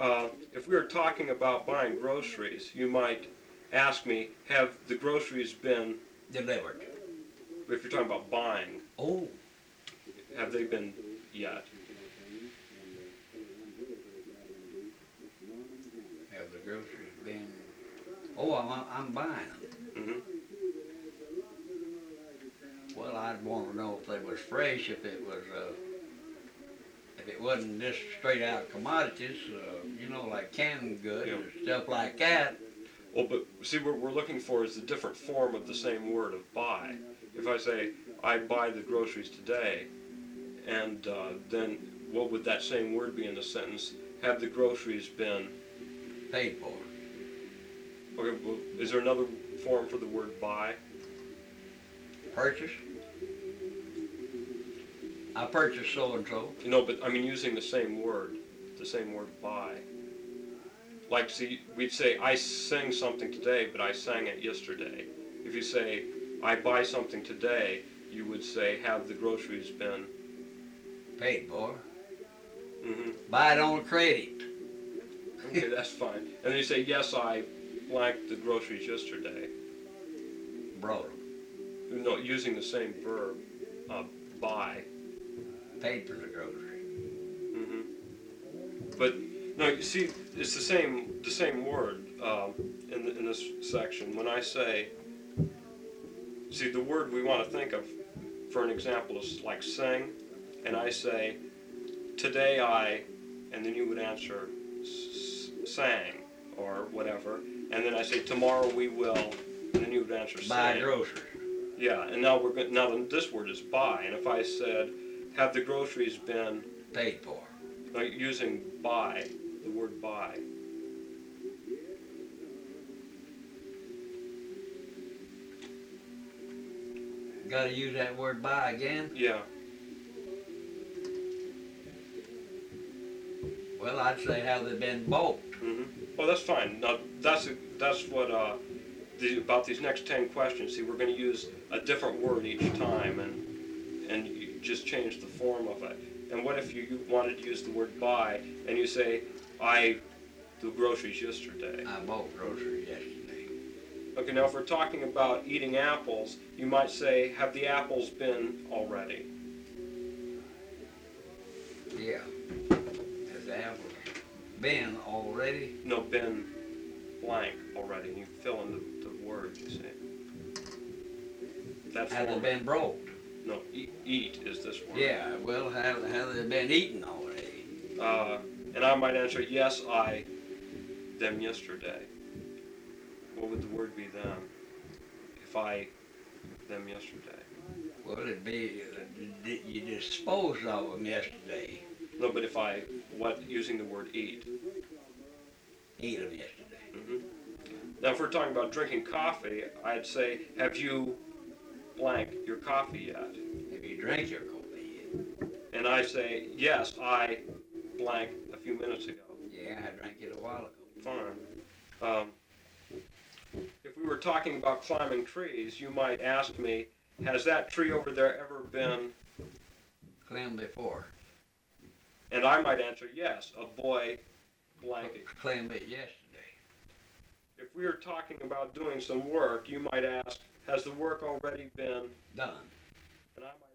if we were talking about buying groceries, you might ask me, have the groceries been Delivered. If you're talking about buying, Oh, have they been yet? have the groceries been? Oh, I'm buying them. Hmm. Well, I'd want to know if they was fresh, if it wasn't just straight out commodities, like canned goods Yeah. and stuff like that. Well, but see, what we're looking for is the different form of the same word of buy. If I say, I buy the groceries today, and then what would that same word be in the sentence? Have the groceries been Paid for. Okay, well, is there another form for the word buy? Purchase. I purchased so and so. But I mean using the same word buy. Like, see, we'd say, I sang something today, but I sang it yesterday. If you say, I buy something today, you would say, have the groceries been Paid for. Mm-hmm. Buy it on credit. Okay, that's fine. And then you say, yes, I blanked the groceries yesterday. Brought them. No, using the same verb, buy. Paid for the grocery. Mm-hmm. But no, you see, it's the same word in this section. When I say, see, the word we want to think of, for an example, is like sing, and I say, today I, and then you would answer sang or whatever, and then I say tomorrow we will, and then you would answer Buy sang. groceries. Yeah, and now this word is buy, and if I said, have the groceries been Paid for. using buy, the word buy. Got to use that word buy again? Yeah. Well, I'd say have they been bought. Mm-hmm. Well, that's fine. Now, that's what about these next 10 questions. See, we're going to use a different word each time, and you just change the form of it. And what if you wanted to use the word buy, and you say, I do groceries yesterday? I bought groceries yesterday. Okay, now if we're talking about eating apples, you might say, have the apples been already? Yeah. Has the apples been already? No, been blank already. You fill in the word, you say. That's Have they form. been brought? No, eat is this word. Yeah, well, have they been eaten already? And I might answer, yes, I them yesterday. What would the word be then? If I them yesterday. Well, it'd be you disposed of them yesterday. No, but if I using the word eat. Eat them yesterday. Mm-hmm. Now, if we're talking about drinking coffee, I'd say, have you blank your coffee yet? Have you drank your coffee yet? And I say, yes, I blank a few minutes ago. Yeah, I drank it a while ago. Fine. If we were talking about climbing trees, you might ask me, has that tree over there ever been? Climbed before. And I might answer, yes, a boy blank it. Climbed it yesterday. If we were talking about doing some work, you might ask, has the work already been Done. And I might